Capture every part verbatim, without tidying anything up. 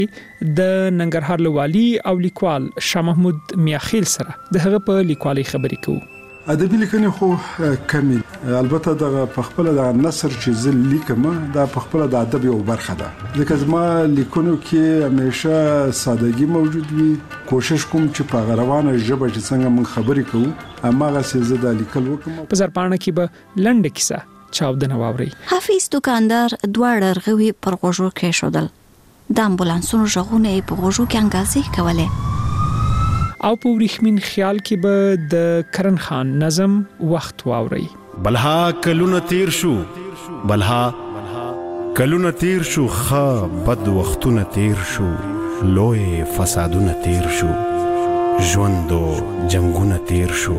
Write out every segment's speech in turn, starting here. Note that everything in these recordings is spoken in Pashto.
د ننګرهار له والي او لیکوال شاه محمود میاخیل سره د هغه په لیکوالۍ خبرې کوو. ادبي لیکنې خو کمی، البته د خپل د نثر چې زه لیکم دا په خپل د ادب یو برخه ده، ځکه زما لیکنو کې همیشه سادهګي موجود وي. کوشش کوم چې په غروانه ژبه چې څنګه موږ خبرې کوو هماغه څه زه د لیکل وکم. په زرپاڼه کې به لنډه کیسه چاودنه واوري. حافظ دکاندار دواړه رغوي پر غوږو کې شودل، د امبولانسونو ژغونه په غوږو کې انګازې کولې. او په ورېښمین خیال کې به د کرن خان نظم وخت واوري. بلها کلونه تیر شو، بلها کلونه تیر شو، خا بد وختونه تیر شو، لوی فسادونه تیر شو، ژوند او جنگونه تیر شو.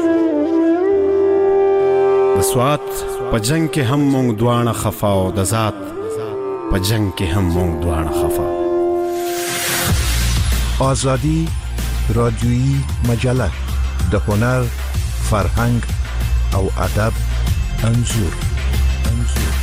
د سوات په جنگ کې هم مونږ دواړه خفا او د ذات په جنگ کې هم مونږ دواړه خفا. آزادی رادیویی مجله د هنر، فرهنګ او ادب انځور. انځور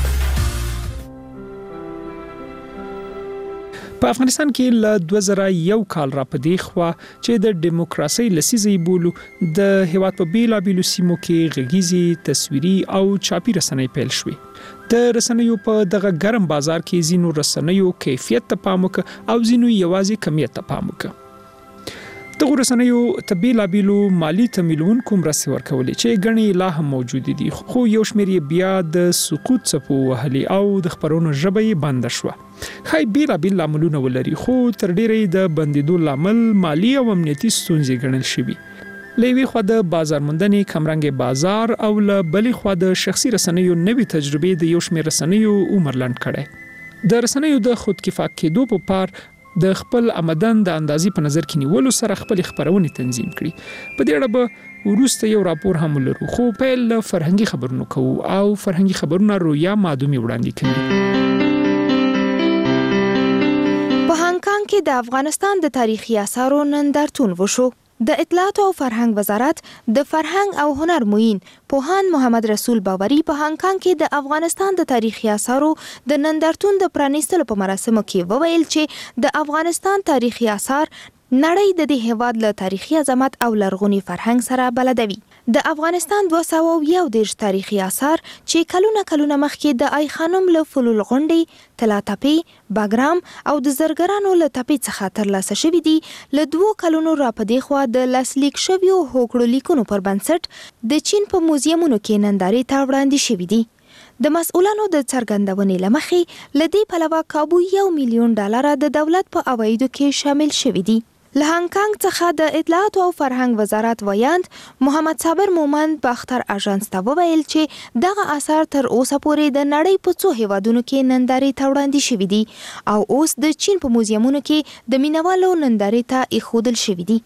په افغانستان کې له دوه زره یو کال را پدې خوا چې د دیموکراسي لسیزې بولو د هیواد په بیلابیلو سیمو کې غږیزي، تصویري او چاپی رسنۍ پیل شوې. د رسنیو په دغه ګرم بازار کې زینو رسنیو کیفیت ته پام وکړ او زینو یوازې کمیت ته پام وکړ. دغه رسنیو ته بیلابیلو مالی تمویلونکو مرستې ورکولې چې ګڼې لا هم موجود دي، خو یو شمېر یې بیا د سقوط څپو وهلي او د خبرونو ژبه یې بنده شوه. ښایي بیلابیل لاملونه ولري، خو تر ډیره د بندېدو لامل مالی او امنیتي ستونزې ګڼل شوي. له یوې خوا د بازار موندنې کمرنګ بازار او له بلې خوا د شخصي رسنیو نوې تجربې د یو شمېر رسنیو عمر لنډ کړی. د رسنیو د خودکفا کېدو په پار د خپل آمدن د اندازې په نظر کې نیولو سره خپل خبرونه تنظیم کړي. په دې اړه به وروسته یو راپور هم لرو، خو پیل له فرهنګي خبرونو کوو او فرهنګي خبرونه رویا مادومي وړاندې کوي. په هانګ کانګ کې د افغانستان د تاریخي آثارو نندارتون وشو. د اطلاعات او فرهنګ وزارت د فرهنګ او هنر معین پوهاند محمد رسول باوري په هانګ کانګ کې د افغانستان د تاریخي آثارو د نندارتون د پرانیستلو په مراسمو کې وویل چې د افغانستان تاریخي آثار نړۍ د دې هیواد له تاریخي عظمت او لرغوني فرهنګ سره بلدوي. د افغانستان دوه سوه یو دېرش تاریخي آثار چې کلونه کلونه مخکې د آی خانم له فلول غونډې، طلا تپې، باګرام او د زرګرانو له تپې څخه ترلاسه شوي دي. له دوو کلونو را په دې خوا د لاسلیک شویو هوکړو لیکونو پر بنسټ د چین په موزیمونو کې نندارې ته وړاندې شوي دي. د مسؤلانو د څرګندونې له مخې له دې پلوه کابو یو میلیون ډالره د دولت په عوایدو کې شامل شوي دي. له هانګ کانګ څخه د اطلاعات او فرهنګ وزارت ویاند محمد صابر مومند په اختر اژانس ته وویل چې دغه آثار تر اوسه پورې د نړۍ په څو هیوادونو کې نندارې ته وړاندې شوي دي او اوس د چین په موزیمونو کې د مینوالو نندارې ته ایښودل شوي دي.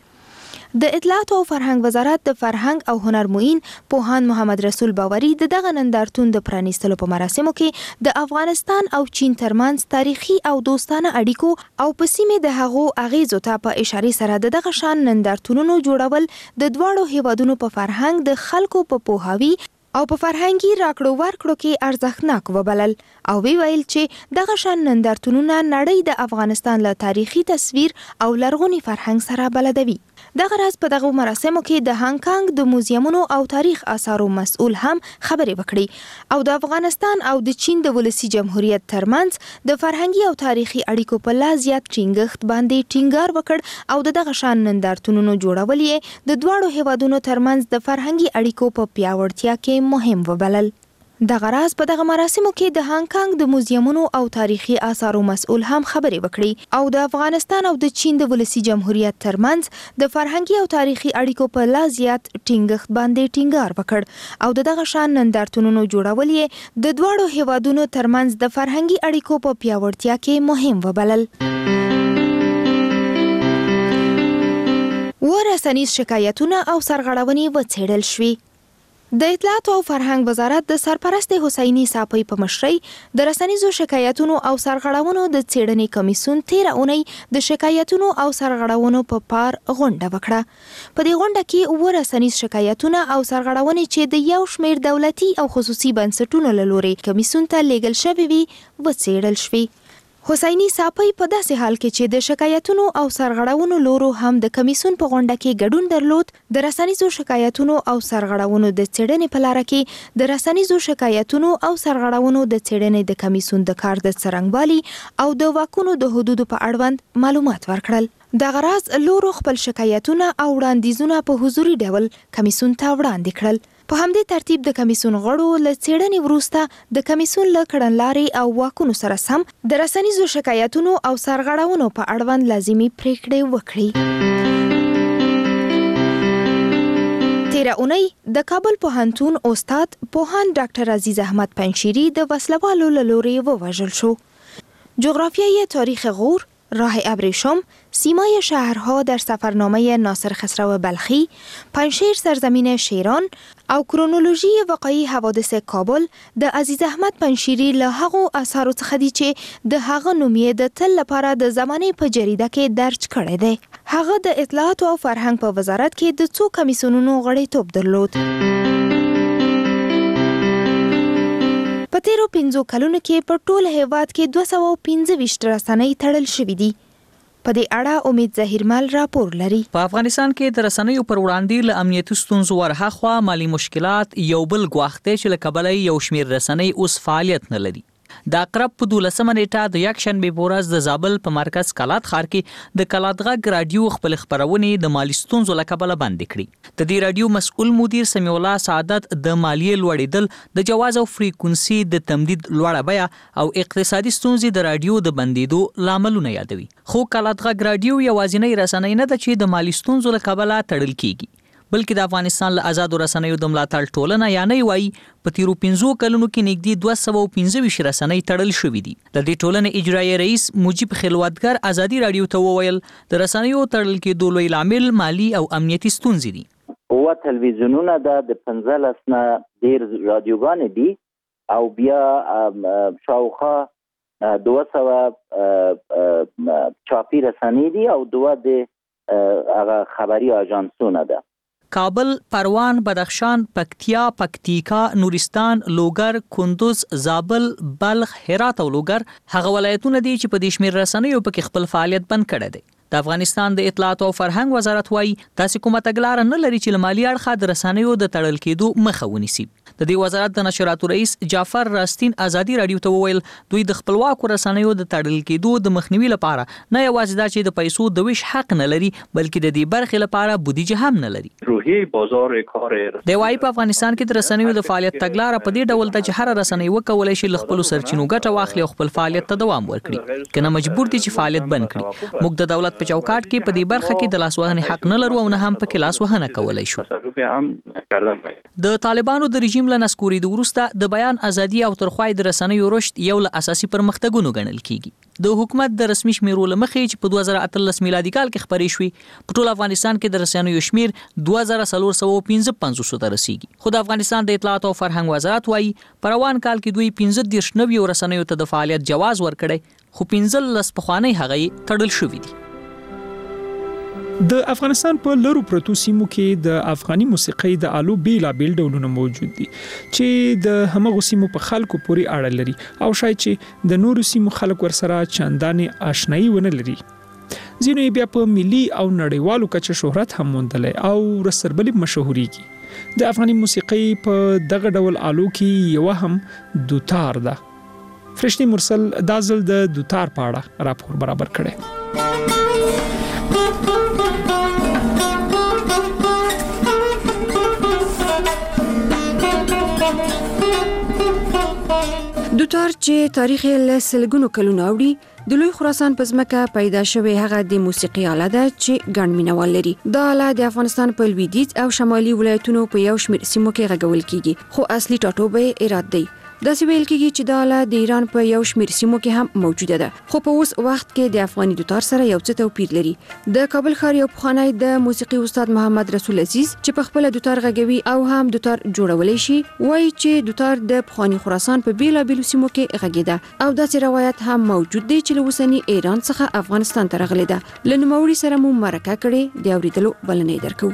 د اطلاعات او فرهنګ وزارت د فرهنګ او هنر معین پوهاند محمد رسول باوري د دغه نندارتون د پرانیستلو په مراسمو کې د افغانستان او چین ترمنځ تاریخي او دوستانه اړیکو او په سیمې د هغو اغیزو ته په اشاره سره د دغه شان نندارتونونو جوړول د دواړو هیوادونو په فرهنګ د خلکو په پوهاوي او په فرهنګي راکړو ورکړو کې ارزښتناک وبلل او وی ویل چې دغه شان نندارتونونه نړۍ د افغانستان له تاریخي تصویر او لرغوني فرهنګ سره بلدوي. دغه راز په دغه مراسمو کې د هانګ کانګ د موزیمونو او تاریخ آثارو مسؤل هم خبرې وکړي او د افغانستان او د چین د ولسی جمهوریت ترمنځ د فرهنګي او تاریخي اړیکو په لا زیات ټینګښت باندې ټینګار وکړ او د دغه شان نندارتونونو جوړول یې د دواړو هیوادونو ترمنځ د فرهنګي اړیکو په پیاوړتیا کې مهم وبلل. دغه راز په دغه مراسمو کې د هانګ کانګ د موزیمونو او تاریخي آثارو مسؤل هم خبرې وکړي او د افغانستان او د چین د ولسی جمهوریت ترمنځ د فرهنګي او تاریخي اړیکو په لا زیات ټینګښت باندې ټینګار وکړ او د دغه شان نندارتونونو جوړول یې د دواړو هیوادونو ترمنځ د فرهنګي اړیکو په پیاوړتیا کې مهم وبلل. ورسنیز شکایتونه او سرغړونې وڅېړل شوې. د اطلاعات او فرهنګ وزارت د سرپرست حسینی صاحب په مشرۍ د رسنیزو شکایتونو او سرغړونو د څېړنې کمیسیون تیر اونۍ د شکایتونو او سرغړونو په پار غونډه وکړه. په دې غونډه کې اووه رسنیز شکایتونه او سرغړونې چې د یو شمېر دولتي او خصوصي بنسټونو له لوري کمیسیون ته لیږل شوي وي وڅېړل شوې. حسینی صافی په داسې حال کې چې د شکایتونو او سرغړونو لورو هم د کمیسون په غونډه کې ګډون درلود، د رسنیزو شکایتونو او سرغړونو د څېړنې په لار کې د رسنیزو شکایتونو او سرغړونو د څېړنې د کمیسون د کار د څرنګوالي او د واکونو د حدودو په اړوند معلومات ورکړل. د غراض لورو خپل شکایتونه او وړاندیزونه په حضوري ډول کمیسون ته وړاندې کړل. په همدې ترتیب د کمیسون غړو له څېړنې وروسته د کمیسون له کړنلارې او واکونو سره سم د رسنیزو شکایتونو او سرغړونو په اړوند لازمي پریکړې وکړي. تیره اونۍ د کابل پوهنتون استاد پوهاند ډاکټر عزیز احمد پنشیری د وسلوالو له لوري ووژل شو. جغرافیای تاریخ غور، راه ابریشم، سیمای شهرها در سفرنامه ناصر خسرو بلخی، پنشیر سرزمین شیران او کرونولوژی واقعی حوادث کابل د عزیز احمد پنشیری له هغو اثارو څخه دي چې د هغه نوم یې د تل لپاره د زمانې په جریده کې درج کړی دی. هغه د اطلاعات او فرهنګ په وزارت کې د څو کمیسیونونو غړیتوب درلود. په تیرو پنځو کلونو کې په ټول هیواد کې دوه سوه پنځه ویشت رسنۍ تړل شوې دي. په دې اړه امید ظهیرمل راپور لري. په افغانستان کې د رسنیو پر وړاندې له امنیتي ستونزو ورهاخوا مالی مشکلات یو بل ګواښ دی چې له کبله یو شمېر رسنۍ اوس فعالیت نه لري. د اقرب په دولسمه نیټه د یکشنبې په ورځ د زابل په مرکز کلات ښار کې د کلات غږ راډیو خپل خپرونې د مالی ستونزو له کبله بندې کړې. د دې راډیو مسؤل مدیر سمیع الله سعادت د مالیې لوړېدل، د جواز او فریکونسي د تمدید لوړه بیه او اقتصادي ستونزې د راډیو د بندېدو لاملونه یادوي. خو کلات غږ راډیو یوازینۍ رسنۍ نه ده چې د مالی ستونزو له کبله تړل کیږي، بلکې د افغانستان له آزادو رسنیو د ملاتړ ټولنه یا نه وایي په تیرو پنځو کلونو کې نږدې دوه سوه پنځه ویشت رسنۍ تړل شوې دي. د دې ټولنې اجرایي رئیس مجیب خلوتګر ازادي راډیو ته وویل د رسنیو تړل کېدو لوی لامل مالي او امنیتي ستونزې دي. اووه تلویزیونونه د پنځلس نه ډېر راډیوګانې دي او بیا شاوخوا دوه سوه چاپي رسنۍ دي او دوه د هغه خبري اژانسونه ده. کابل، پروان، بدخشان، پکتیا، پکتیکا، نورستان، لوګر، کندوز، زابل، بلخ، هرات او لوګر هغه ولایتونه دي چې په دې شمېر رسنیو پکې خپل فعالیت بند کړی دی. د افغانستان د اطلاعات او فرهنګ وزارت وایي داسې کومه تګلاره نه لري چې له مالي اړخه د رسنیو د تړل کېدو مخه ونیسي. د دې وزارت د نشراتو رئیس جعفر راستین ازادي راډیو ته وویل دوی د خپلواکو رسنیو د تړل کېدو د مخنیوي لپاره نه یوازې دا چې د پیسو د ویش حق نه لري بلکې د دې برخې لپاره بودیجه هم نه لري. روحي بازار کار د وايي په افغانستان کې د رسنیو د فعالیت تګلاره په دې ډول ته چې هر رسنۍ وکولای شي له خپل سرچینو ګټه واخلي او خپل فعالیت ته دوام ورکړي، کنه مجبور دي چې فعالیت بند کړي. موږ د دولت په چوکاټ کې په دې برخه کې د لاسوهنې حق نه لرو او نه هم پکې لاسوهنه کولای شو. د طالبانو د رژیم له نسکورېدو وروسته د بیان ازادي او ترخوای د رسنیو رشد یو له اساسي پرمختګونو ګڼل کیږي. د حکومت د رسمي شمیرو له مخې چې په دوه زره اتلس میلادي کال کې خبرې شوې په ټول افغانستان کې د رسنیو شمیر دوه زره څلور سوه پنځه پنځوس ته رسیږي. خو د افغانستان د اطلاعات او فرهنګ وزارت وایي په روان کال کې دوی پنځه دېرش نویو رسنیو ته د فعالیت جواز ورکړی، خو پنځلس پخوانۍ هغې تړل شوي دي. د افغانستان په لرو پرتو سیمو کې د افغاني موسیقۍ د آلو بیلابیل ډولونه موجود دي چې د همغو سیمو په خلکو پورې اړه لري او شاید چې د نورو سیمو خلک ورسره چندانې آشنایي ونه لري. ځینو یې بیا په ملي او نړیوالو کچه شهرت هم موندلی او رسربلي مشهوريږي. د افغاني موسیقۍ په دغه ډول آلو کې یو هم دوتار ده. فرشتي مرسل دازل د دوتار په اړه راپور برابر کړي. دوتار چې تاریخ له سلګونو کلونو اوړي د لوی خراسان په ځمکه پیدا شوی هغه د موسیقي آله ده چې ګڼ مینوال لري. دا آله د افغانستان په لویدیځ او شمالي ولایتونو په یو شمېر سیمو کې غږول کیږي، خو اصلي ټاټوبی ایران دی. داسې ویل کیږي چې دا آله د ایران په یو شمېر سیمو کې هم موجوده ده، خو په اوس وخت کې د افغاني دوتار سره یو څه توپیر لري. د کابل ښار یو پخوانی د موسیقي استاد محمد رسول عزیز چې په خپل دوتار غږوي او هم دوتار جوړولای شي وایي چې دوتار د پخوانی خراسان په بیلابیلو سیمو کې غږیده او داسې روایت هم موجود دی چې له اوسني ایران څخه افغانستان ته راغلی ده. له نوموړي سره مو مرکه کړې د اورېدلو بلنه درکو.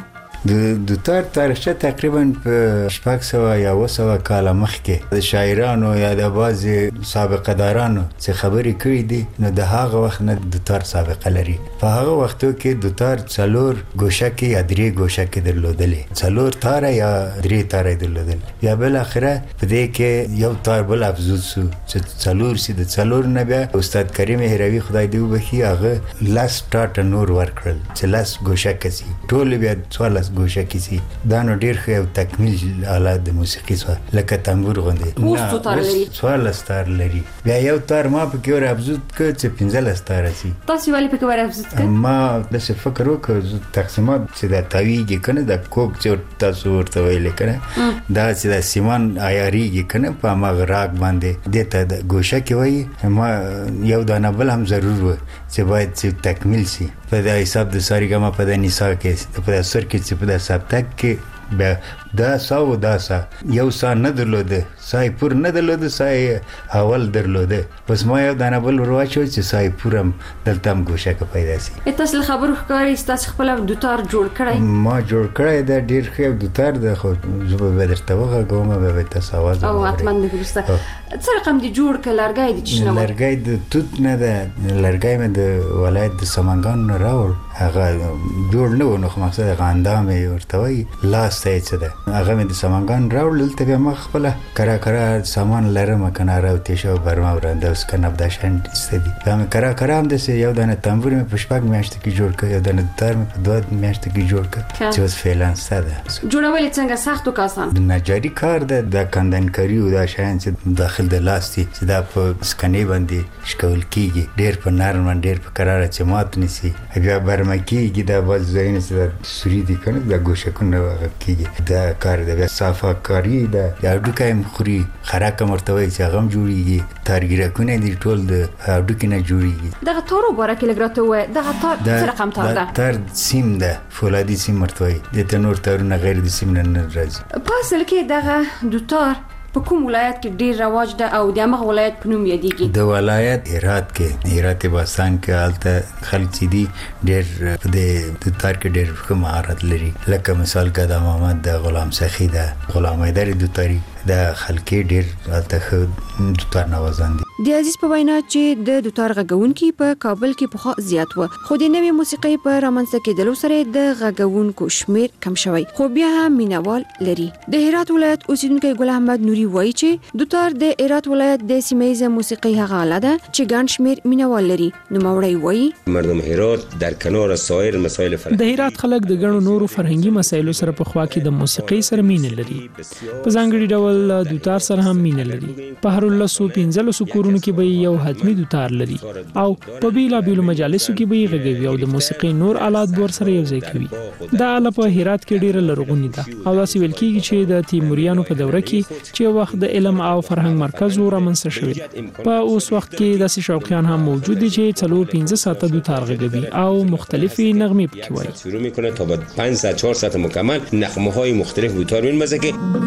د دوتار تاریخچه تقریبا په شپږ سوه یا اوه سوه کاله مخکې د شاعرانو یا د بعضې سابقه دارانو چې خبرې کړي دي، نو د هغه وخت نه دوتار سابقه لري. په هغه وختو کې دوتار څلور ګوشکې یا درې ګوشکې درلودلې، څلور تاره یا درې تاره درلودل. بیا بل اخره په دې کې یو تار بل افزود سو چې څلور سي، د څلور نه بیا استاد کریم هروي خدای دې وبخي هغه لاس ټاټ نور ورکړل چې لاس ګوشکې سي، ټول بیا څوارلس ګوشکې سي. دا نو ډیر ښه یو تکمیل آلات د موسیقي سره لکه تنبور غوندې. اوس څو تار لري؟ څوارلس تار لري. بیا یو تار ما په کې ور افزود کړ چې پنځلس تار سي. تاسو ولې په کې ور افزود کړ؟ ما د څه فکر وکړ تقسیمات چې دا تاویږي کنه د کوک چې تاسو ورته ویل کنه دا چې د سیمان عیاریږي کنه په مغ راګ باندې دته د ګوشکې وای. ما یو دانه بل هم ضرور و چې باید چې تکمیل سي په د حساب د ساریګما په د نساء کې په د سر کې چې په د سبتک کې بیا دا سا و دا سا یو سا نه درلوده، سای پور نه درلوده، سای اول درلوده. پس ما یو دانه بل ورواچو چې سای پورم دلته هم ګوشکه پیدا سي. تاسو خبرو ښکاري تاسو خپل دوتار جوړ کړی؟ ما جوړ کړی دا ډیر ښه دوتار د خو زه به درته وغږوم به تاسو आवाज او اتمن د ګرسته څه رقم دی جوړ ک لرګای دي چې نو لرګای د توت نه ده، لرګای مې د ولایت د سمنګان نه راوړ. هغه جوړ نه و نو خو مقصد غاندام ورته وای لاس ته څه ده، هغه مې د سمنګان راوړل. ته بیا ما خپل کرا کرا سامان لرم کنه راوتی شو برما ورنده اوس کنه د شان ستدي. دا مې کرا کرا هم د یو دانه تنبور مې په شپږ میاشتې کې جوړ کړ، یو دانه تار مې په دوه میاشتې کې جوړ کړ چې اوس فعلا ساده جوړول څنګه سخت او آسان د نجاری کار ده. د کندنکاری او د شان چې داخل د لاستي چې دا په سکنې باندې شکول کیږي، ډېر په نرم ډېر په قرار چې مات نسی. بیا برما کیږي دا باز زین چې سوري دي کنه دا ګوشکونه کیږي. دا کار د صافه کاری ده یا ډوکای مخوري خراکه مرتوي چې غم جوړیږي، تارګیرکونه دي ټول د ډوکې نه جوړیږي. دغه تورو بارکه لګراته و دغه تار څه رقم تار ده؟ تار سیم ده، فولادي سیم مرتوي د تنور تارونه غیر د سیم نه راځي. په اصل کې دغه دوتار په کوم ولایت کې ډیر رواج ده او د هغه ولایت په نوم یادېږي؟ د ولایت هرات کې، هرات باستان کې حالت خلک چې دي ډیر په د تار کې ډیر ښه مهارت لري. لکه مثال کدا محمد د غلام سخی ده، غلام حیدر دوتاری د خلک ډیر ته دوتار نوازان دي. د عزیز په وینا چې د دوتار غږونکي په کابل کې په زیات و، خو د نوې موسیقي په رامنځته کېدلو سره د غږونکو شمیر کم شوی، خو بیا هم مینوال لري. د هرات ولایت اوسیدونکي ګل احمد نوري وایي چې دوتار د هرات ولایت د سیمه موسیقي هغه آله ده چې ګڼ شمیر مینوال لري. نو موري وایي مردم هرات در کنار سایر مسائل فرهنګي د هرات خلک د ګڼو نورو فرهنګي مسایلو سره په خوا کې د موسیقي سره مینه لري. په ځانګړي ډول دوتار سره هم مینه لري. په هر لسو پنځلسو کورونو کې به یو حتمی دوتار لري او په بیلا بیلو مجالسو کې به غږوي او د موسیقي نور آلات ور سره یو ځای کوي. دا آله په هرات کې ډیره لرغونی ده او داسې ویل کېږي چې د تیموریانو په دوره کې چې وخت د علم او فرهنګ مرکز و رامنځته شوی. په اوس وخت کې داسې شوقیان هم موجود دي چې څلور پنځه ساعته دوتار غږوي او مختلفي نغمې پکې وایي. شروع میکنه تا بعد پنج ساعت چهار ساعت مکمل نغمه های مختلف دوتار می‌مزه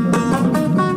که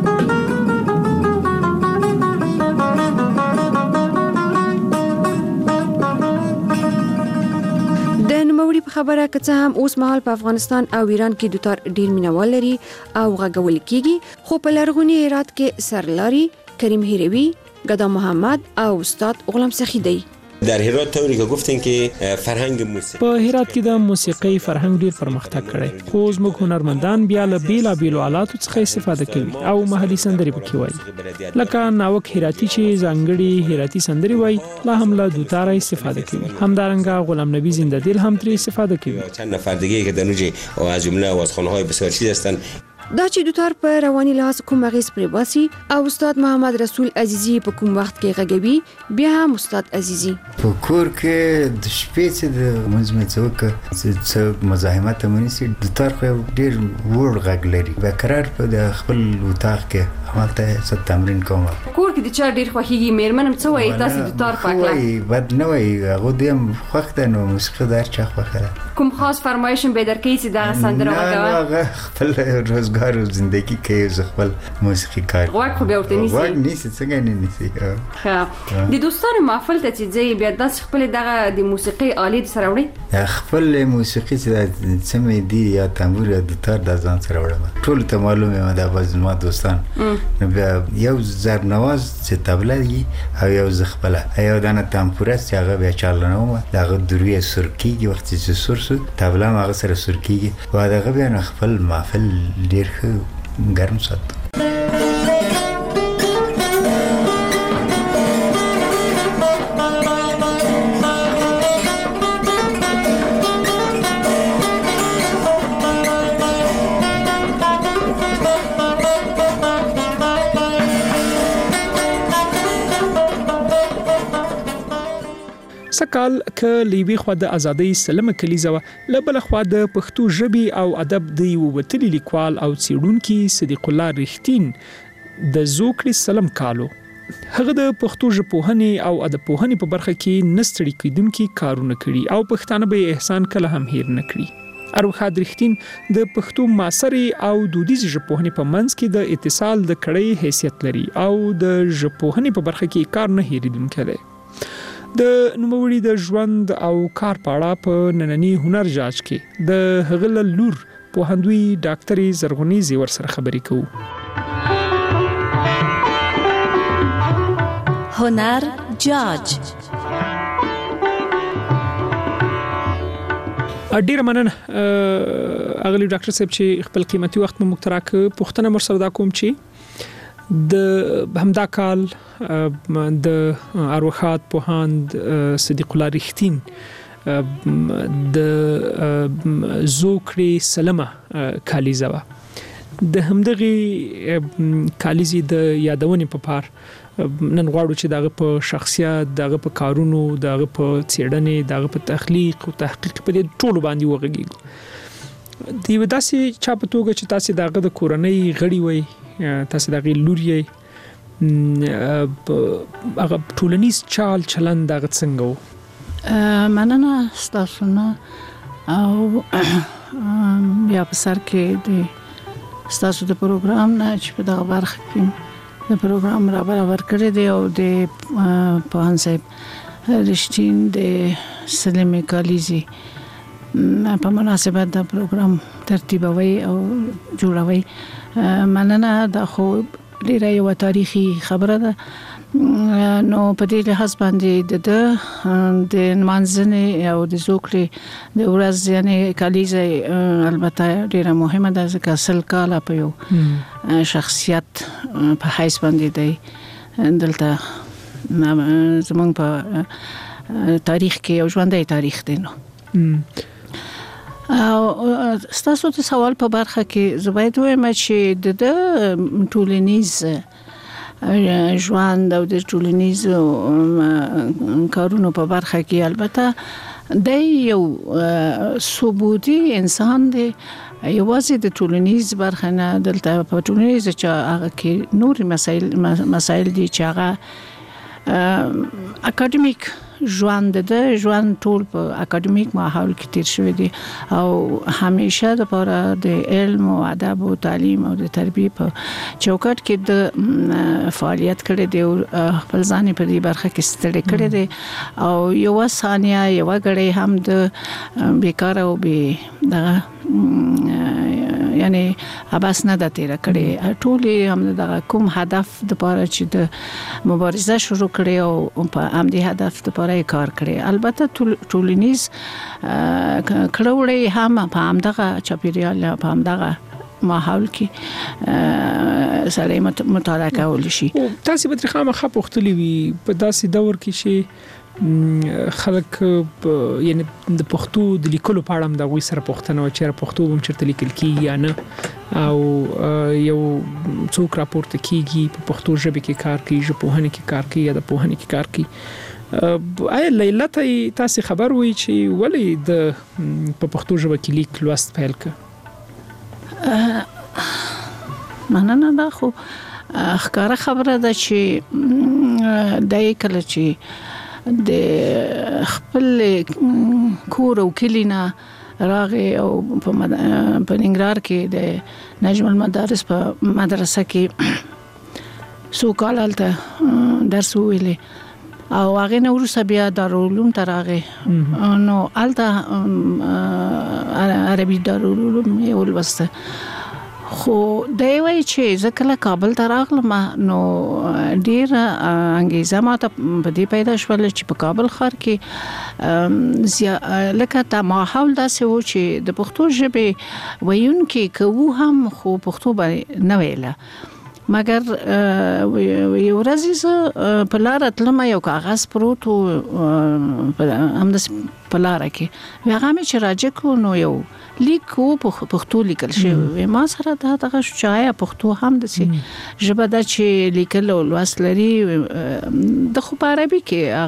په خبره که څه هم اوس مهال په افغانستان او ایران کې دوتار ډیر مینوال لري او غږول کیږي، خو په لرغوني هرات کې سرلاري کریم هروي، گدا محمد او استاد غلام سخی دی. در هرات طوری که گفتین که فرهنگ موسیقی په هرات کې د موسیقي فرهنګ ډیر پرمختګ کړی، خو زموږ هنرمندان بیا له بیلا بیلو آلاتو څخه استفاده کوي او محلي سندرې پکې وایي. لکه ناوک هراتی چې ځانګړي هراتی سندرې وایي لا هم له دوتار استفاده کوي. همدارنګه غلام نبی زنده دل هم ترې استفاده کوي. چند نفر دیگه که در نوجه و از جمله آوازخوان‌های بسیار چیز هستند. دا چې دوتار په رواني لحاظ کوم اغیز پرې باسي او استاد محمد رسول عزیزی په کوم وخت کې غږوي، بیا هم استاد عزیزی په کور کې د شپې چې د منځ څوک چې مزاحمت منسي دوتار خو ډیر وړ غږ لري. به قرار په د خپل وطاق کې همالته څه تمرین کوم. کور کې د چا ډیر خوښيږي میرمنم څه وایي تاسو د تار پاکلا؟ وای بد نه وای هغه دیم خوښ ده نو موسیقي دار چا خوښه. کوم خاص فرمایش به درکې چې دا سندره وکړه؟ نه خپل روزګار او ژوندۍ کې ز خپل موسیقي کار. غواړم خو به ورته نیسی. غواړم نیسی څنګه نه نیسی. ها د دوستانو محفل ته چې ځي بیا د خپل دغه د موسیقي آلې سره وړي؟ خپل موسیقي چې سمې دی یا تنبور یا د تار د ځان سره وړم. ټول ته معلومه ده باز ما دوستان نو بیا یو زر نواز چې تبله دی او یو زخپله یو دانه تنبور چې هغه بیا چالانه دغه دروي سرکیږي وخت چې سر سر تبله هغه سره سرکیږي و دغه بیا خپل محفل ډیر ښه ګرم ساتي. سکال ک لیوی خو د ازادۍ سلمه کلیزه لبل خو د پښتو ژبې او ادب د وتلی لیکوال او څېړونکو صدیق الله رښتین د زوکړي سلم کالو هغه د پښتو ژبپوهنې او ادب پوهنې په برخه کې نستړي کیدونکو کارونه کړي او پښتانه به احسان کله هم هیر نه کړي. اروخا رښتین د پښتو معاصري او دودیز ژبپوهنې په منځ کې د اتصال د کړۍ حیثیت لري او د ژبپوهنې په برخه کې کار نه هیریدونکی دی. د نوموړي د ژوند او کار په اړه په نننی هنر جاج کې د هغه لور په هندوی ډاکټري زرغونی زیور سره خبرې کوو. هنر جاج ډیر مننه اغلی ډاکټر صاحب چې خپل قیمتي وخت مو مختراک پښتنه مر سره دا کوم چې د همدا کال د اروخات پوهاند صدیق الله رښتین د زوکړي سلمه کالیزه د همدغه کالیزي د یادونې په پار نن غواړو چې دغه په شخصیت دغه په کارونو دغه په څېړنې دغه په تخلیق او تحقیق په دې ټولو باندې وغږیږو. دی وداسي چا په توګه چې تاسو دغه د کورنۍ غړي وي تاسو دغه لوري هغه ټولنیز چال چلند دغه څنګه وو؟ مننه ستاسو نه او بیا په سر کې د ستاسو د پروګرام نه چې په دغه برخه کې د پروګرام را برابر کړی دی او د پوهاند صاحب رښتین د سلمه کالیزي په مناسبت د پروګرام ترتیبوي او جوړوي. مننه دا خو ډیره یو تاریخي خبره ده نو په دې لحاظ باندې د د منځنۍ او د زوکړي د ورځ یعنی کالیزه البته ډیره مهمه ده ځکه سل کاله په یو شخصیت په حیث باندې دی دلته زمونږ په تاریخ کې یو ژوندی تاریخ دی. نو او ستاسو د سوال په برخه کې زه باید وایم چې د ټولنیز ژوند او د ټولنیز کارونو په برخه کې البته د یو ثبوتی انسان دی یوازې د ټولنیز برخه نه دلته په ټولنیز چې هغه کې نور مسایل مسایل دي چې هغه اکاډمیک ژوند د ژوند ټول په اکاډمیک ماحول کې تیر شوی دی او همیشه د لپاره د علم او ادب او تعلیم او د تربیه په چوکاټ کې د فعالیت کړي دی او خپل ځان په دې برخه کې ستړي کړي دی او یو ثانیه یو غړي هم د بیکار او به دغه یعنی اباس نه د تیر کړي ټول هم د کوم هدف د لپاره چې د مبارزه شروع کړي او په هم د هدف د لپاره کار کړي. البته ټولنیز کړوړې هم په هم دغه چاپیریال په هم دغه ماحول کې سره مطالعه کول شي. تاسو به ترخه مخه پختلی وي په داسې دور کې چې خلک یعنی د پښتو د لیکلو په اړه هم د غوي سره پښتنه و چې پښتو هم چرته لیکل کیږي یا نه او یو څوک راپورته کیږي په پښتو ژبه کې کار کوي ژبپوهنه کې کار کوي یا د پوهنه کې کار کوي. آیا لیلا ته تاسو خبر وي چې ولې د په پښتو ژبه کې لیک لوست پیل کړ؟ مننه دا خو ښکاره خبره ده چې دای کله چې د خپل کور او کلینا راغی او په ننګرهار کې د نجم المدارس په مدرسه کې سو کال هلته درس ویلې او هغه نو وروسته بیا دارالعلوم ته راغی نو هلته عربي دارالعلوم یې ولوسته خو دی وایي چې زه کله کابل ته راغلم نو ډېره انګېزه ماته په دې پیدا شوله چې په کابل ښار کې لکه دا ماحول داسې و چې د پښتو ژبې ویونکي کوو هم خو پښتو به نه ویله مګر یو ورځ زه په لاره تلم یو کاغذ پروت و همداسې په لاره کې هغه مې چې راجع کړو نو یو لیک و پښتو لیکل شوی ما سره دا دغه شو چې آیا پښتو هم داسې ژبه ده چې لیکل او لوست لري د خو په عربي کې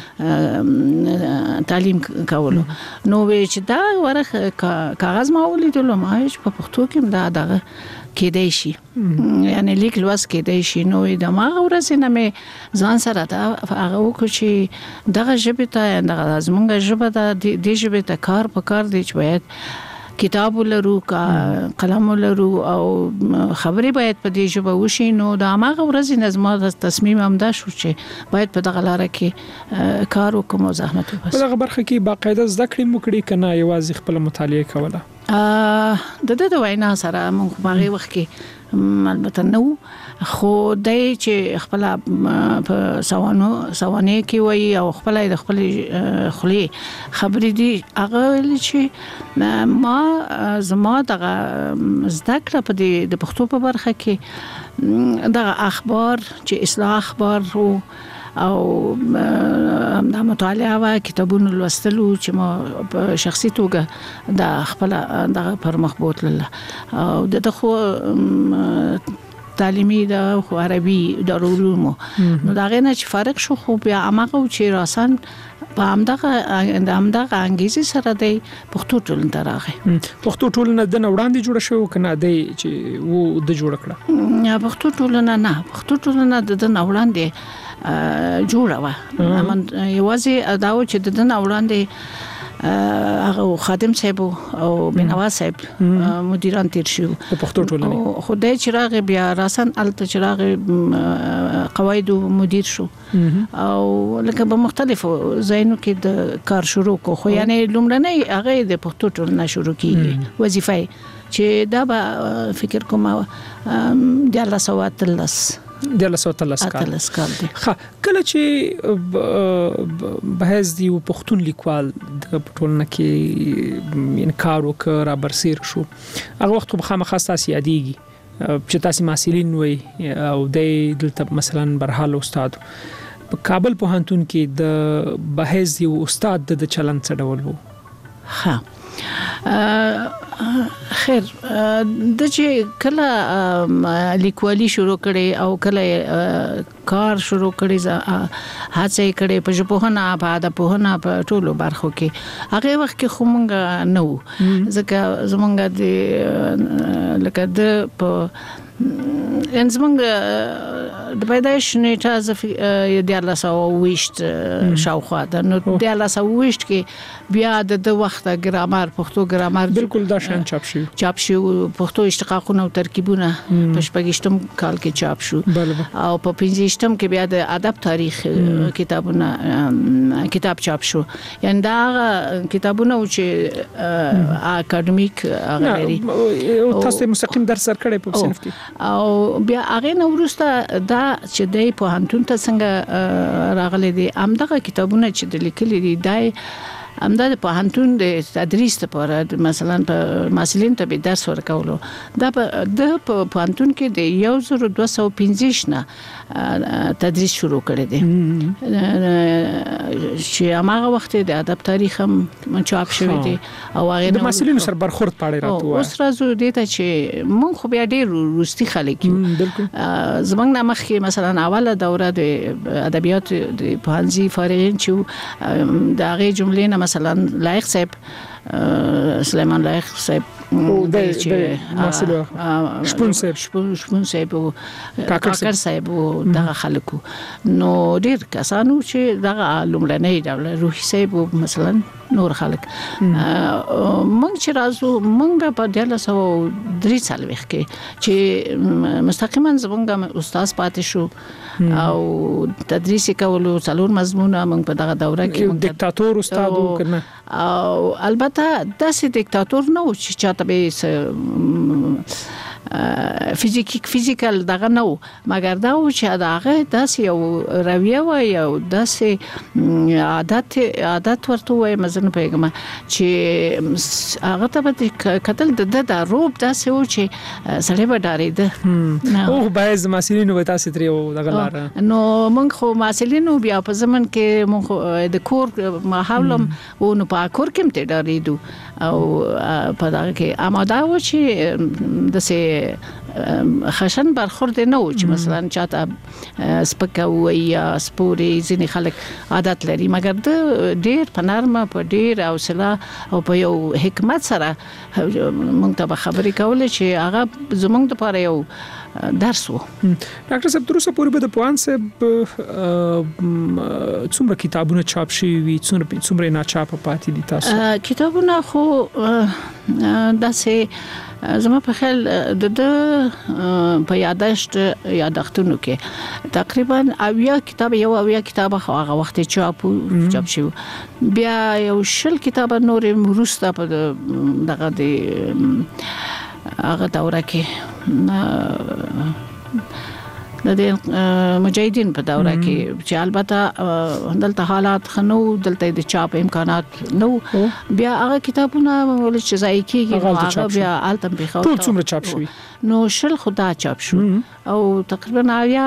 هغه تعلیم کولو نو چې دا ورخ کاغذ ما ولیدلو ما چې په پښتو کې دا دغه کېدای شي یعنی لیک لوست کېدای شي نو د ما ورځ نه مې ځان سره دا هغه وکړو چې دغه ژبه ته دغه زمونږ ژبه ده د ژبې ته کار په کار دی چې باید کتاب ولرو قلم ولرو او خبرې باید په دې ژبه وشي نو د هغه ورځ نه زما د تصمیم هم دا شو چې باید په دغه لاره کې کار وکړم او زحمت وباسم په دغه برخه کې باقاعده زده کړې مو کړې کنه یوازې خپل مطالعه کوله د د د وینا سره موږ په هغه وخت کې البته نو خو دای چې خپل په سوانو سوانه کې وای او خپل د خپل خلی خبرې دي هغه چې ما زما دغه زده کړه په د پښتو په برخه کې دغه اخبار چې اصلاح اخبار او د مطالعه او کتابونو لوستلو چې ما په شخصي توګه د خپل د پر مخبوط الله او د خو تعلیمي د خو عربي دارالعلوم نو دا غنه چې فرق شو خو بیا هغه چې راسن په همدغه د همدغه انګیزې سره د پښتو ټولنې ته راغی پښتو ټولنه د وړاندې جوړه شو کنه د چې وو د جوړ کړه پښتو ټولنه نه پښتو ټولنه د وړاندې جوړه و من یوازې دا و چې د دن وړاندې هغه خادم صاحب او بنوا صاحب مدیران تیر شو په پښتو ټولنه خدای چراغ بیا راسن الته چراغ قواعد مدیر شو او لکه په مختلفو ځایونو کې د کار شروع کو خو یعنی لومړنۍ هغه د پښتو ټولنه شروع کیږي وظیفه چې دا به فکر کوم د الله سوات الله د لسو تلس کال ښه کله چې بحث دی پښتون لیکوال د ټولنه کې انکار وکړ را برسیر شو هغه وخت په خامخا تاسو یادېږي چې تاسو محصلین وي او د دلته مثلا برحال استاد په کابل پوهنتون کې د بحث دی استاد د چلن څه ډول وو ها خیر د چې کله لیکوالي شروع کړي او کله کار شروع کړي هڅه کړي په ژبه په ادب په په ټولو برخو کې هغه وخت کې خو مونږ نو ځکه زمونږ د لکه د په ان زمونږ د پیدایش نیټه ز د الله سو ویشت شاوخوا د نو د الله سو ویشت کې بیا د وخت ګرامر پښتو ګرامر بالکل دا شان چاپ شو چاپ شو پښتو اشتقاقونه او ترکیبونه په شپږشتم کال کې چاپ شو او په پنځشتم کې بیا د ادب تاریخ کتابونه کتاب چاپ شو یعنی دا کتابونه چې اکاډمیک هغه لري تاسو مستقیم درس سره کړی په صنف کې او بیا هغه نو ورسته دا چې د پوهنتون ته څنګه راغلي دي همدغه کتابونه چې د لیکلي دي دای همدا د پوهنتون د تدریس لپاره مثلا په مسلین ته به درس ورکولو دا د پوهنتون کې د یو زر دوه سوه پنځه نه تدریس شروع کړی دی چې هغه وخت د ادب تاریخ هم چاپ شوی دی او هغه د مسلین سره برخورد پاړی راته اوس راځو دې ته چې مونږ خو بیا ډېر روستي خلک یو زمونږ نه مخکې مثلا اوله دوره د ادبیات د پوهنځي فارغین چې د هغه جملې نه مثلا لایق صاحب سلیمان لایق صاحب او د مسله شپون صاحب شپون شپون صاحب او کاکر صاحب او دغه خلکو نو ډیر کسانو چې دغه لومړنۍ ډول روحي صاحب مثلا نور خلک مونږ چې راځو مونږ په ډله سو درې سال وخت چې مستقیما زمونږ استاد پاتې شو او تدریس کولو څلور مضمونه مونږ په دغه دوره کې دیکتاتور استاد وکړنه او البته داسې دیکتاتور نه و چې چاته به فزیکی فزیکل دغه نو مګر دا و چې دغه داسې یو رویه و یو داسې عادت عادت ورته وای مزن پیغام چې هغه ته به قتل د د روب داسې و چې سړی به ډارېده او باز ماسلینو به تاسو تریو دغه لار نو موږ خو ماسلینو بیا په زمن کې موږ د کور ماحولم او نو په کور کې ته ډارېدو او په دغه کې اماده و چې د سه خشن برخورد نه و چې مثلا چاته سپکه وي یا سپوري ځینې خلک عادت لري مګر د ډیر په نرمه په ډیر حوصله او په یو حکمت سره موږ ته خبرې کولې چې هغه زموږ لپاره یو درس وو. ډاکټر صاحب تر اوسه پورې به د پوهان صاحب څومره کتابونه چاپ شوي وي څومره څومره نه چاپ پاتې دي تاسو کتابونه خو داسې زما په خیال د په یاداشت یادښتونو کې تقریبا اویا کتاب یو اویا کتاب خو هغه وخت چاپ چاپ شو بیا یو شل کتاب نور مرسته په دغه د هغه دوره کې د مجاهدین په دوره کې چې البته دلته حالات خنو دلته د چاپ امکانات نو بیا هغه کتابونه ول چې ځای کېږي هغه بیا التم به خو ټول څومره چاپ شوی نو شل خدا چاپ شو او تقریبا یا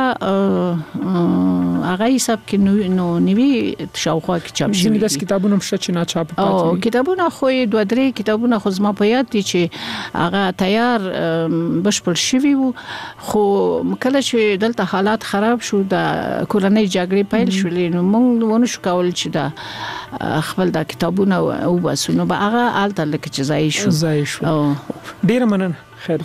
هغه حساب کې نو نیوی شاوخوا کې چاپ شوی دي کتابونه مشه چې نه چاپ پاتې او کتابونه خو دوه درې کتابونه خو زما په یاد دي چې هغه تیار بشپړ شوی وو خو کله چې دلته حالات خراب شو د کورنۍ جګړې پیل شولې نو موږ ونه شو کول چې دا خپل د کتابونه او بسونو به هغه الته لکه چې ځای شو ځای شو ډیر مننه خیر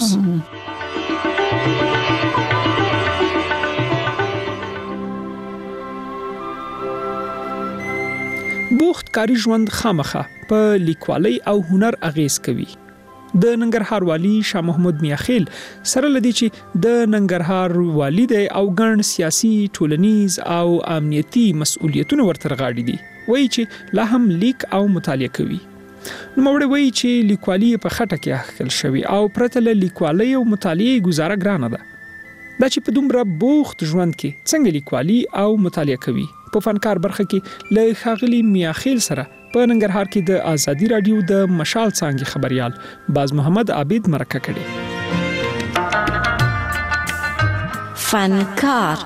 بوخت کاری ژوند خامخه په لیکوالۍ او هنر اغیز کوي. د ننګرهار والی شاه محمود میاخیل سره لدی چې د ننګرهار والی د او ګڼ سیاسي ټولنیز او امنیتي مسؤلیتونه ورته غاړي دي وایي چې لا هم لیک او مطالعه کوي. نو موږ وایي چې لیکوالي په خټه کې اخل شوی او پرته له لیکوالۍ او مطالعه گزاره ګرانه ده. دا چې په دومره بوخت ژوند کې څنګه لیکوالي او مطالعه کوي په فنکار برخه کې له ښاغلي میاخیل سره په ننګرهار کې د ازادي رادیو د مشال څانګې خبريال باز محمد عابد مرکه کړي. فنکار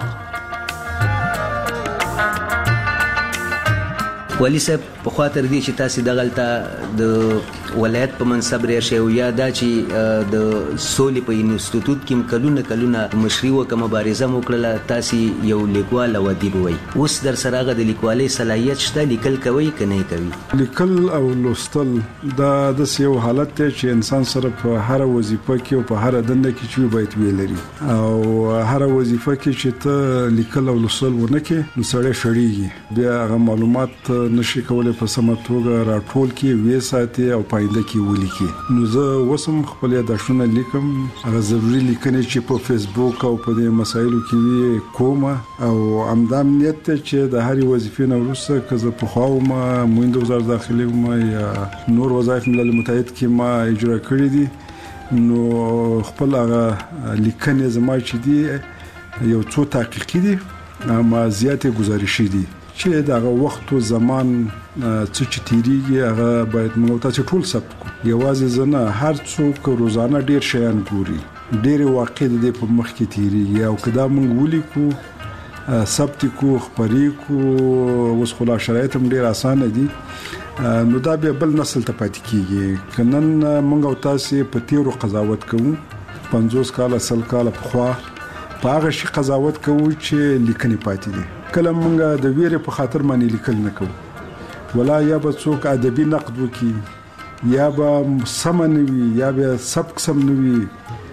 ولی صاحب په خاطر دي چې تاسو د غلطه د ولایت په منصب لري شو یا دا چې د سولې په انسټیټیوټ کې کلونه کلونه مشري او مبارزه وکړه تاسو یو لیکوال او ادیب وای اوس در سره غو د لیکوالۍ صلاحیت شته لیکل کوي کنه کوي لیکل او لوستل دا د یو حالت ته چې انسان سره په هر وظیفه کې او په هر دنده کې چې باید ویلري او هر وظیفه کې چې ته لیکل او لوستل ونه کې نو سړی شړیږي بیا هغه معلومات نشي کولای په سمه توګه راټول کې وې ساتي او پاینده کې ولیکي. نو زه وسم خپل یادښتونه لیکم هغه ضروري لیکنې چې په فیسبوک او په دې مسایلو کې وي کوم او امدام نیت چې د هرې وظیفې نه وروسته که زه په خواو ما مویند وزارت داخلي ما یا نور وظایف ملل متحد کې ما اجرا کړی دي نو خپل هغه لیکنې زما چې دي یو څو تحقیقي دي اما زیاتې گزارشي دي چې دغه وخت او زمان څه چې تیریږي هغه باید موږ تاسو ټول ثبت کړو. یوازې زنه هر څوک روزانه ډیر شیان ګوري ډیر واقع دي په مخ کې تیریږي او کدا موږ ولیکو ثبت کو خبرې کو اوس خلا شرایط هم ډیر اسانه دي نو دا به بل نسل ته پاتې کیږي کنن موږ او تاسو په تیرو قضاوت کوو پنځوس کاله سل کاله په خوا په هغه شي قضاوت کوو چې لیکنې پاتې دي کله موږ د ویرې په خاطر باندې لیکل نه کوو ولا یا به څوک ادبي نقد وکي یا به سم نه وي یا به سبک سم نه وي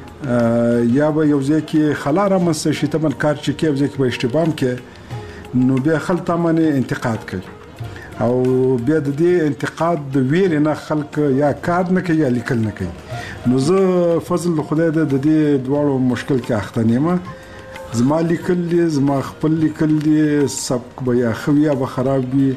یا به یو ځای کې خلا رامنځته شي ته من کار چې کې یو ځای کې به اشتباه کې نو بیا خلک تا باندې انتقاد کوي او بیا د دې انتقاد د ویل نه خلک یا کار نه کوي یا لیکل نه کوي نو زه فضل خدای د دې دواړو مشکل کې اخته نیمه زما لیکل دي زما خپل لیکل دي سبک به یا خو یا به خراب وي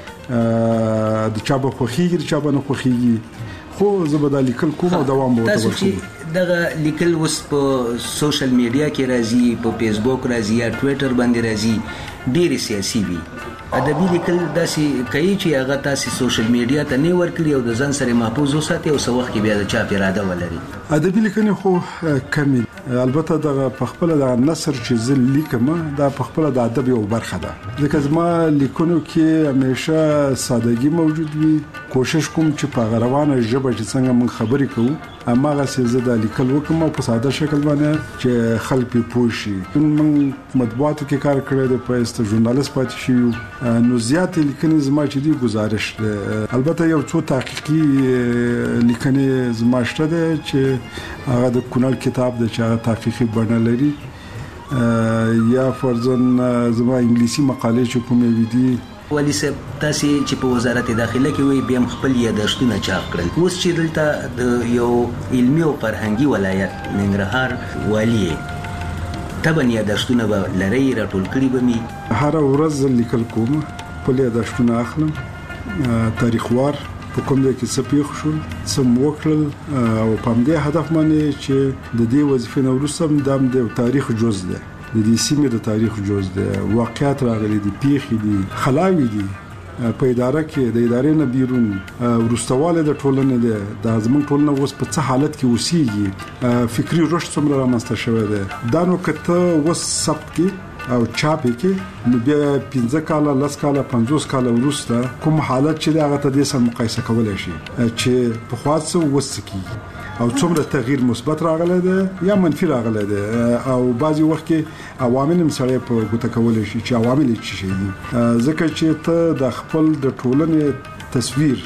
د چا به خوخیږي د چا به نه خوخیږي خو زه به دا لیکل کوم او دوام به تاسو چې دغه لیکل اوس په سوشل میډیا کې راځي په فیسبوک راځي یا ټویټر باندې راځي ډېر سیاسي وي ادبي لیکل داسې کوي چې هغه تاسو سوشل میډیا ته نه ورکړي او د ځان سره محفوظ وساتي او څو وخت کې بیا د چاپ اراده ولري ادبي لیکنه خو کمی البته د خپل د نثر چې زه لیکم دا په خپل د ادب یو برخه ده ځکه زما لیکونو کې همیشه سادهګي موجود وي کوشش کوم چې په غروانه ژبه چې څنګه مون خبرې کوو اما غسه زه د لیکل وکم په ساده شکل باندې چې خلک پوه شي من مطبوعاتو کې کار کړی د پېست ژورنالیست پاتې شي نو زیات لیکنې زما چې دی گزارش ده البته یو څو تحقیقي لیکنې زما شته ده چې هغه د کونال کتاب د چا تحقیقي بڼه لري یا فرضاً زما انګلیسي مقالې چې کومې ویدي ولی صاحب تاسو چې په وزارت داخله کې وي بیا خپل یادښتونه چاپ کړل اوس چې دلته د یو علمي او فرهنګي ولایت ننګرهار والی تبن یادښتونه به لري راټول کړي به می هر ورځ لیکل کوم په یادښتونه اخلم تاریخوار په کوم ځای کې سپیخ شول سم وکړل او په دې هدف باندې چې د دې وظیفې نو وروسته د تاریخ جز ده د دې سیمې د تاریخ جز ده واقعیت راغلي دي پیښې دي خلاوي دي په اداره کې د ادارې نه بیرون ورستواله د ټولنې ده د زمون ټولنه اوس په څه حالت کې وسیږي فکری رشد څومره رامنځته شوی ده دا نو کته وس ثبت کې او چاپ کې نو بیا پنځه کاله لس کاله پنځوس کاله وروسته کوم حالت چې هغه ته د سم مقایسه کولای شي چې په خاصه وسکی او څومره تغییر مثبت راغلی دی یا منفي راغلی دی او بعضی وخت کې عوامل هم سره په ګوته کولای شي چې عوامل څه شي دي ځکه چې ته د خپل د ټولنې تصویر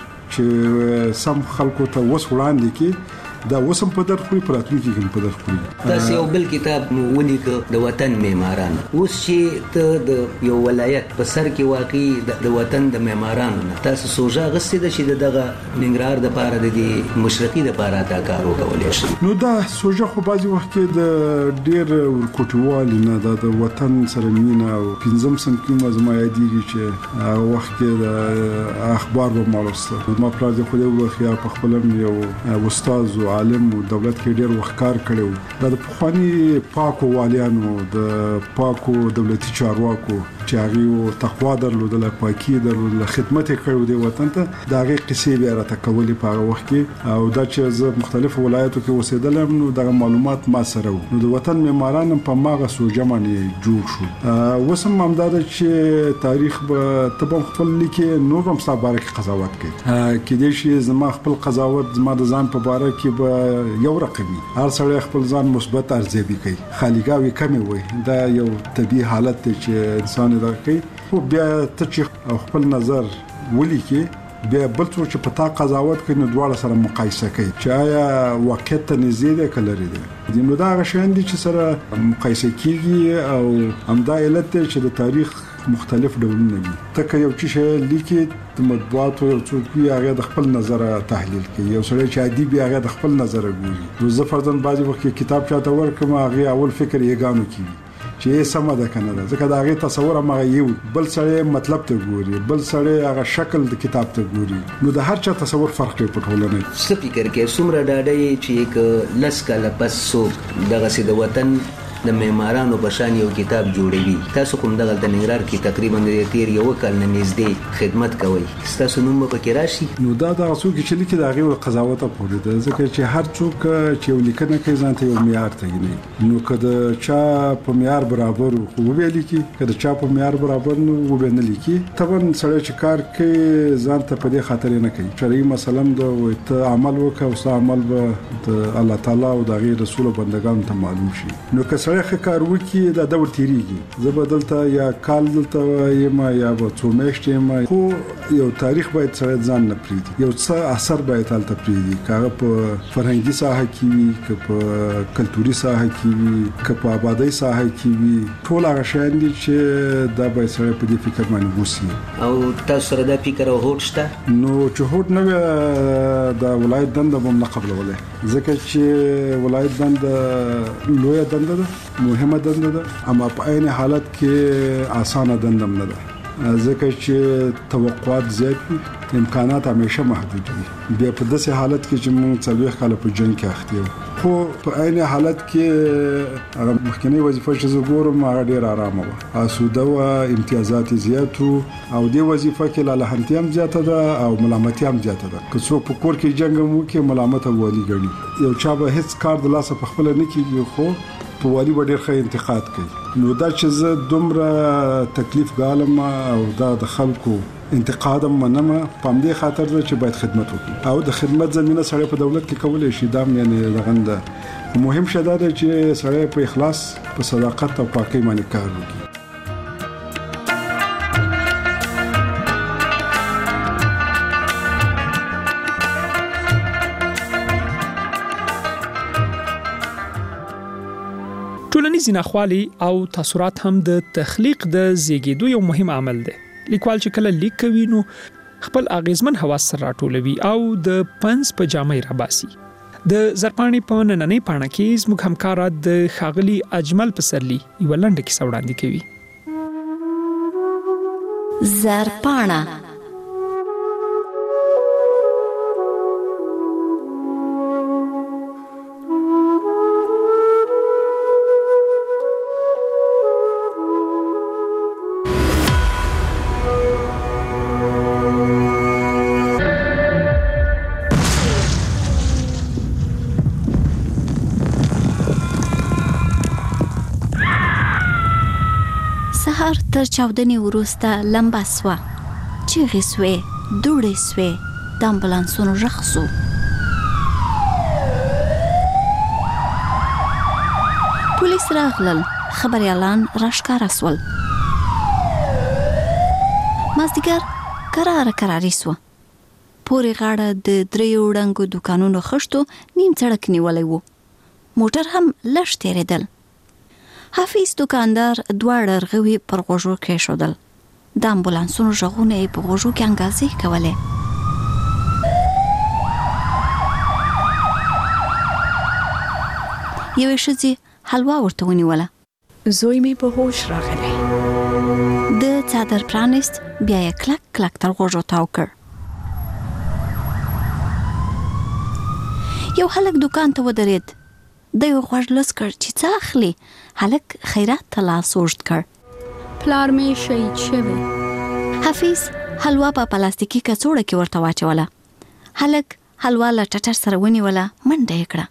چې سم خلکو ته وس وړاندې کې دا وسم په درخوري پراتونکي کوم په درخوري تاسو یو بل کتاب ولیک د وطن معماران اوس چې ته د یو ولایت په سر کې واقع د وطن د معمارانو تاسو سوژه غسې د چې دغه ننګرهار د پاره د مشرقي د پاره تا کار وکولای شي نو دا سوژه خو بعضی وخت کې د ډیر ورکوټوال نه د وطن سره مینه او پنځم سم کې مزما یادېږي چې هغه وخت کې د اخبار په مالسته ما پراځ خو د خیا په خپلم یو استاد او عالم او دولت کې ډېر وخت کار کړو د پخوانی پاکو والیانو د پاکو دولتي چارواکو چې هغه تقوا درلودل پاکي درلودل خدمت کړو د وطن ته دا غي قصې بیا راته کولې په هغه وخت کې او دا چې زه مختلفو ولایتو کې اوسېدلم نو دا معلومات ما سره وو نو د وطن معماران په ماغه سوجه باندې جوړ شو وسم ممداد چې تاریخ به تبم خپل لیکي نور هم صاحب قضاوت کوي کې دې شي زما خپل قضاوت زما د ځان په باره کې به یو رقمي هر سړی خپل ځان مثبت ارزیابي کوي خالیګاوي کمی وي دا یو طبيعي حالت دی چې انسان درکې خو بیا ته چې خپل نظر ولیکي بیا بل څه چې پتا قضاوت کوي نو دواړه سره مقایسه کوي چې آیا واقعیت ته نږدې ده کله لري دي نو دا غشان دي چې سره مقایسه کیږي او همدا علت دی چې د تاریخ مختلف ډولونه دي تکه یو چې لیکي د مطبوعاتو یو څوک هغه د خپل نظر تحلیل کوي یو سړی چې ادیب هغه د خپل نظر ګوري نو زه فرضاً بعضی وخت کتاب چاته ورکم هغه اول فکر یې غانو کوي چې سم ده کنه ده ځکه دا هغه تصور ما یو بل سړی مطلب ته ګوري بل سړی هغه شکل د کتاب ته ګوري نو د هر چا تصور فرق کوي په ټولنه څه فکر کې څومره ډاډه چې یک لس کاله پس سو دغه سي د وطن د معمارانو په شان یو کتاب جوړوي تاسو کوم دغه د ننګرهار کې تقریبا د تیر یو کال نه نږدې خدمت کوي تاسو نوم په کې راشي نو دا د څوک چې لیکي د هغه قضاوت پورې ده ځکه چې هر څوک چې یو لیکنه کوي ځان ته یو معیار ته نه نو کله چا په معیار برابر خو به لیکي کله چا په معیار برابر نو به نه لیکي طبعا سړی چې کار کوي ځان ته په دې خاطر نه کوي شرعي مثلا د ته عمل وکاو او عمل به د الله تعالی او د غیر رسول بندگان ته معلوم شي نو که سره ښکار وکي دا د ورتيريږي زه بدلته یا کال دلته یم یا به څو میاشتې یم خو یو تاریخ باید سره ځان نه پریږدي یو څه اثر باید تل ته پریږدي کاغه په فرهنګي ساحه کې وي که په کلتوري ساحه کې وي که په آبادی ساحه کې وي ټول هغه شیان دي چې دا باید سره په دې فکر باندې وسی او تاسو سره دا فکر او هوډ شته نو چې هوډ نه دا ولایت دنده به نه قبلوله ځکه چې ولایت دنده لویه دنده ده مهمه دنده ده اما په عین حالت کې اسانه دنده نه ده ځکه چې توقعات زیات وي امکانات همیشه محدود وي بیا په داسې حالت کې چې موږ څلوېښت کاله په جنګ کې اخته یو خو په عین حالت کې هغه مخکنی وظیفه چې زه ګورم هغه ډېر آرامه وه آسوده وه امتیازات زیات وو او دې وظیفه کې لالهنتي هم زیاته ده او ملامتي هم زیاته ده که څوک په کور کې جنګ هم وکړي ملامت او والي ګڼي یو چا به هیڅ کار د لاسه په خپله نه کېږي خو په والي به ډېر ښه انتقاد کوي نو دا چې زه دومره تکلیف ګالم او دا د خلکو انتقاد منم په همدې خاطر ده چې باید خدمت وکړي او د خدمت زمينه سره په دولت کې کولای شي دا یعنی دغه مهم شته ده چې سره په اخلاص په صداقت او پاکۍ باندې کار وکړي ټولنیز ناخوالي او تاثیرات هم د تخلیق د زیږیدو یو مهم عامل دی لیکوال چې کله لیک کوي نو خپل اغیزمن حواس سره راټولوي او د پنس په جامې راباسي د زرپاڼې په نننۍ پاڼه کې زموږ همکارا د ښاغلي اجمل پسرلی یو لنډه کیسه وړاندې کوي زرپاڼه تر چاودنې وروسته لمبه سوه چیغې سوې دوړې سوې د امبولانسونو غږ سو پولیس راغلل خبریالان راښکاره سول مازدیګر کراره کراري سوه پورې غاړه د دریو ړنګو دوکانونو خښتو نیم سړک نیولی و موټر هم لږ تېرېدل حافظ دکاندار دواړه رغوي پر غوږو کېښودل د امبولانسونو غږونه یې په غوږو کې انګازې کولې یوې ښځې حلوا ورته ونیوله زوی مې په هوش راغلی د څادر پرانیست بیا یې کلک کلک تر غوږو تاو کړ یو هلک دکان ته ودرېد د یو غوږ لوس کړ چې څه اخلي هلک خیرات ته لاس اوږد کړ پلار مې شهید شوی حافظ حلوا په پلاستیکي کڅوړه کې ورته واچوله هلک حلوا له ټټر سره ونیوله منډه یې کړه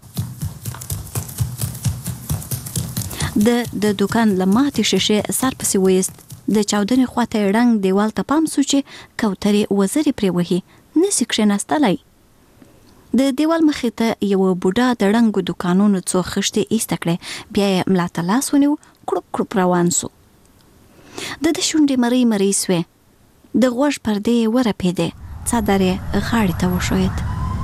د د دکان له ماتې شیشې سر پسې ویست د چاودنې خواته یې ړنګ دیوال ته پام سو چې کوترې وزرې پرې وهي نسي کښېناستلی د دیوال مخې ته یو بوډا د ړنګو دوکانونو څو خښتې ایسته کړې بیا یې ملا ته لاس ونیو کړوپ کړوپ روان سو د ده شونډې مرۍ مرۍ سوې د غوږ پردې یې ورپېدې څادر یې غاړې ته وښوید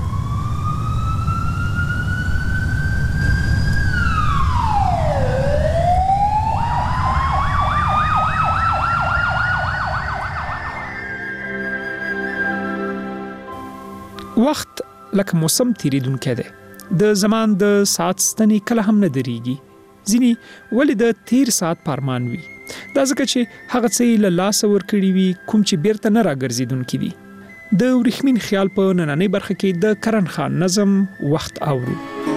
وخت لکه موسم تیریدونکی دی د زمان د ساعت ستنې کله هم نه درېږي ځینې ولې د تیر ساعت پارمان وي دا ځکه چې هغه څه یې له لاسه ورکړي وي کوم چې بیرته نه راګرځېدونکي دي د ورېښمین خیال په نننۍ برخه کې د کرن خان نظم وخت اورو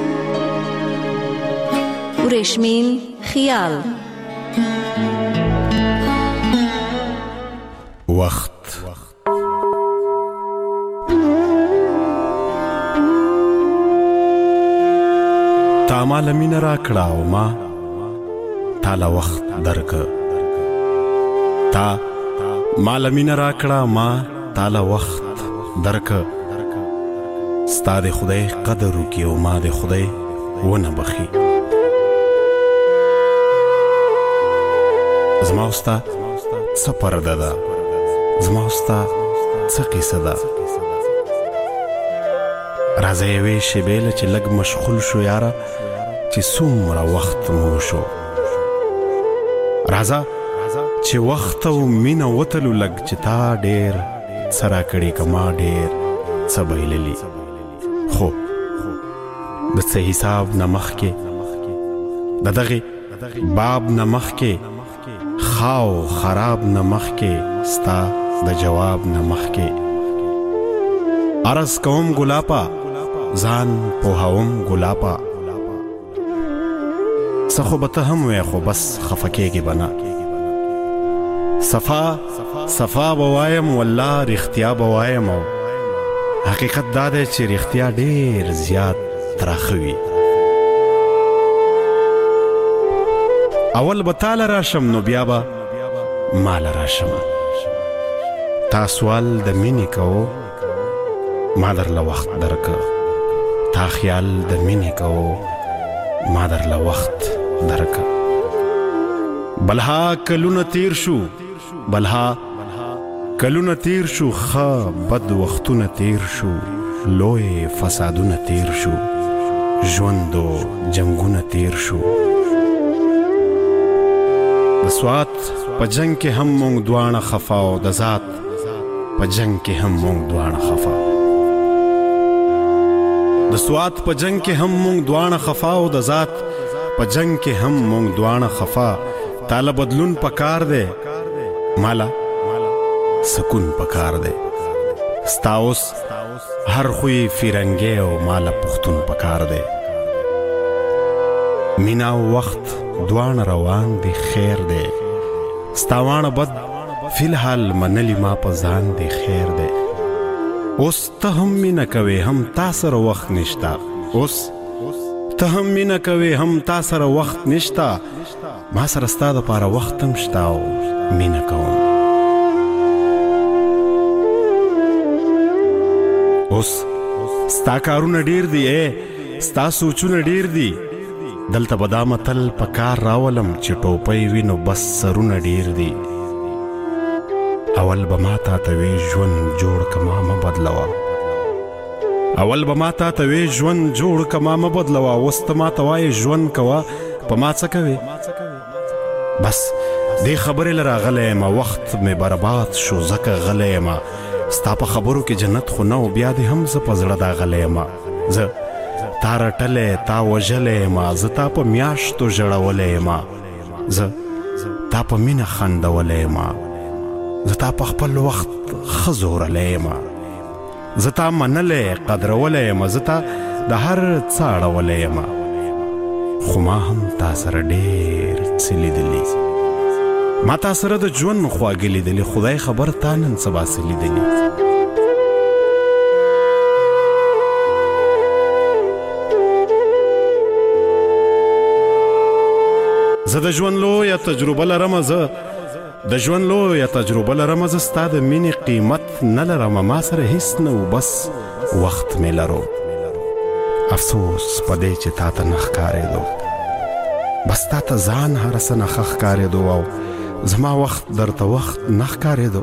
ورېښمین خیال وخت تا مال مين را کړه او ما تاله وخت درک تا مال مين را کړه ما تاله وخت درک ستا د خدای قدر وکي او ما د خدای ونه بخي زما وستا څه پرده ده، زما وستا څه قصه ده. راځه یوې شېبې له چې لږ مشغول شو یاره، چې څومره وخت مو شو. راځه چې وخت او مینه وتلو لږ، چې تا ډېر څه راکړي که ما ډېر څه بایللي. خو د څه حساب نه مخکې، د دغې باب نه مخکې، خاو خراب نه مخکې، ستا د جواب نه مخکې عرض کوم ګلاپا، ځان پوهوم ګلاپا. څه خو به ته هم وې، خو بس خفه کېږې به نه. صفا صفا به وایم، والله رښتیا به وایم، او حقیقت دا دی چې رښتیا ډېر زیات تراخه وي. اول به تاله راشم، نو بیا به ماله راشم. تا سوال د مینې کوو، ما درله وخت درکه. تا خیال د مینې کوو، ما درله وخت درکه. بلها کلونه تیر شو، بلها کلونه تیر شو، ښه بد وختونه تیر شو، لوی فسادونه تیر شو، ژوند و جنګونه تیر شو. د سوات په جنگ کې هم مونږ دواړه خفا، او د ذات په جنگ کې هم مونږ دواړه خفا. د سوات په جنگ کې هم مونږ دواړه خفا، او د ذات په جنگ کې هم مونږ دواړه خفا. تاله بدلون پکار دی، مالا سکون پکار دی. ستا اوس هر خوی فیرنګی، او مالا پښتون پکار دی. مینا او وخت دواړه روان دی، خیر دی. ستا واړه بد فی الحال منلی ما په ځان دی، خیر دی. اوس ته هم مینه کوې، هم تا سره وخت نشته. اوس ته هم مینه کوې، هم تا سره وخت نشته. ما سره ستا دپاره وخت هم شته، او مینه کوم. اوس ستا کارونه ډیر دي، ای ستا سوچونه ډیر دي. دلته به دا متل په کار راولم چې ټوپۍ وي نو بس سرونه ډیر دي. اول به ما تا ته وې ژوند جوړ که ما مه بدلوه، اول به ما تا ته وې ژوند جوړ که ما مه بدلوه. اوس ته ما ته وایې ژوند کوه، په ما څه کوې؟ بس دې خبرې له راغلی یم، وخت مې برباد شو ځکه غلی یم. ستا په خبرو کې جنت خو نه و، بیا دې هم زه په زړه داغلی یم. زه تا رټلی تا وژلی یم، زه تا په میاشتو ژړولی یم، زه تا په مینه خندولی یم، زه تا په خپل وخت ښه زورلی یم، زه تا منلی قدرولی یم، زه تا د هر څه اړولی یم. خو ما هم تا سره ډېر څه لیدلي، ما تا سره د ژوند خواږه لیدلي. خدای خبر تا نن سبا څه لیدلي. زه د ژوند لویه تجربه لرم، زه د ژوند لویه تجربه لرم، زه ستا د مینې قیمت نه لرم. ما سره هیڅ نه و، بس وخت مې لرو. افسوس په دې چې تا ته نه ښکارېدو، بس تا ته ځان هر څه نه ښه ښکارېدو، او زما وخت درته وخت نه ښکارېدو.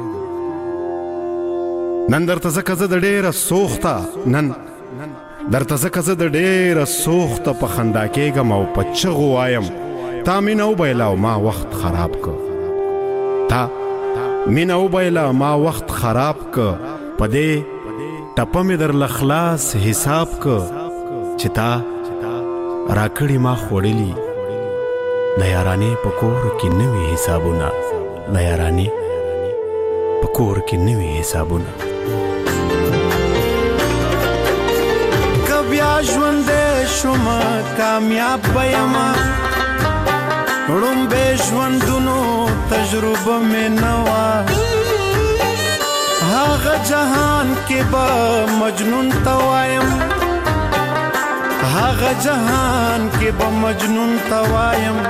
نن درته ځکه زه د ډېره سوخته، نن درته ځکه زه د ډېره سوخته په خندا کېږم او په چغو وایم تا مینه وبایله او ما وخت خراب که. تا مینه وبایله ما وخت خراب که، په دې ټپه مې درله خلاص حساب که، چې تا راکړي ما خوړلي د یارانې په کور کې نوي حسابونه، د یارانې په کور کې نوي حسابونه. که بیا ژوندی شومه کامیاب به یمه، ړومبی ژوندونو تجربه مې نه وه، هغه جهان کې به مجنون ته وایم، هغه جهان کې به مجنون ته وایم.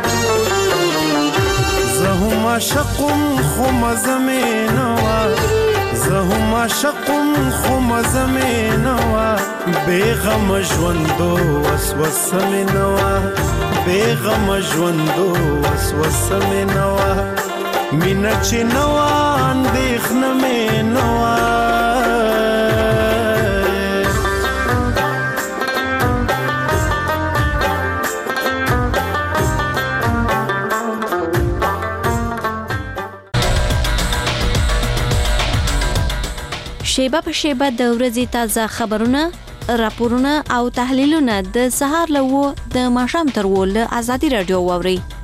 زه هم عاشقم خو مزه مې نه وه، زه هم عاشقم خو مزه مې نه وه، بې غمه ژوندو وسوسه مې نه وه. بیغم ژوندو وسوسه مې نه وه مینه چې نه وه اندېښنه مې نه وه شیبه په شیبه د ورځې تازه خبرونه، راپورونه او تحلیلونه د سهار له و د ماښام تر و له ازادي رادیو واورئ.